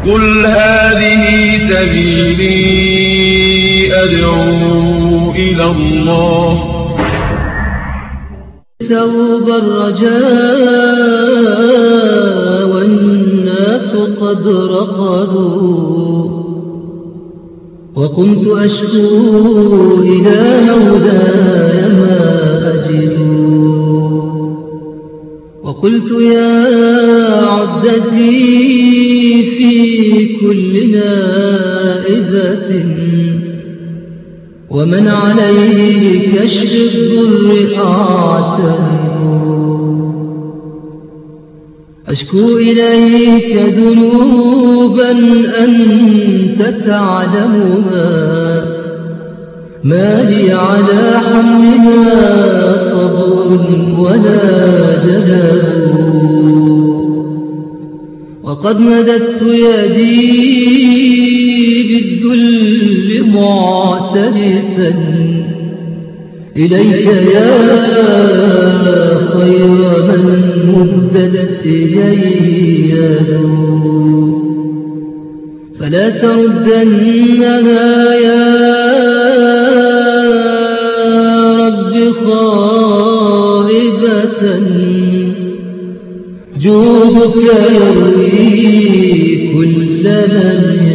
قل هذه سبيلي أدعو إلى الله. ثوب الرجاء والناس قد رقدوا، وقمت أشكو إلى مولاي ما أجد، وقلت يا عبدتي في كل نائبة ومن عليه كشف الضر أعترف، أشكو إليك ذنوبا أنت تعلمها، ما لي على حملها صبر ولا جلال، وقد مددت يدي بالذل معترفا إليك يا خير من مددت إليه يده، فلا تردنها يا رب خائبة، جودك يروي كل من